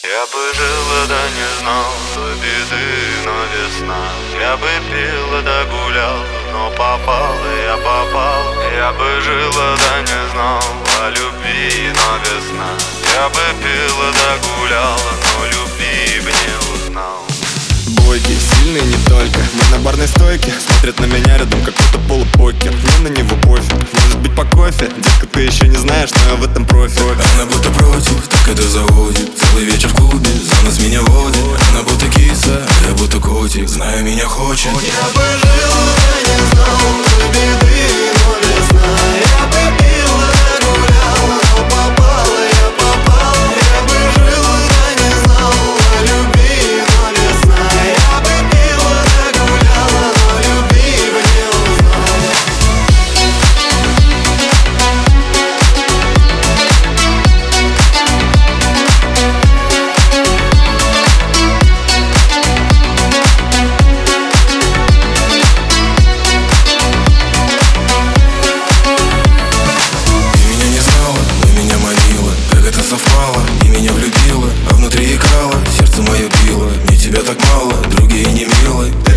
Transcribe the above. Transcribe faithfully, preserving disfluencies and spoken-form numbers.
Я бы жила, да не знал той беды, но весна. Я бы пила, да гулял, но попал, я попал. Я бы жила, да не знал о любви, но весна. Я бы пила, да гулял, но любви бы не узнал. Бойкий, сильный не только. Мы на барной стойке, смотрят на меня рядом какой-то полупокер. Мне на него пофиг, может быть по кофе. Детка, ты еще не знаешь, но я в этом профи. Она будто против, так это заводит. Целый вечер в клубе, за нас меня водит. Она будто киса, а я будто котик. Знаю, меня хочет. Я бы жила, да не знал той беды, но весна. Я бы пила, да гулял, но попал, я попал. Я бы жила, да не знал о любви, но весна. Я бы пила, да гулял, но любви бы не узнал. Совпало, и меня влюбила, а внутри играла, сердце мое било. Мне тебя так мало, другие не милы.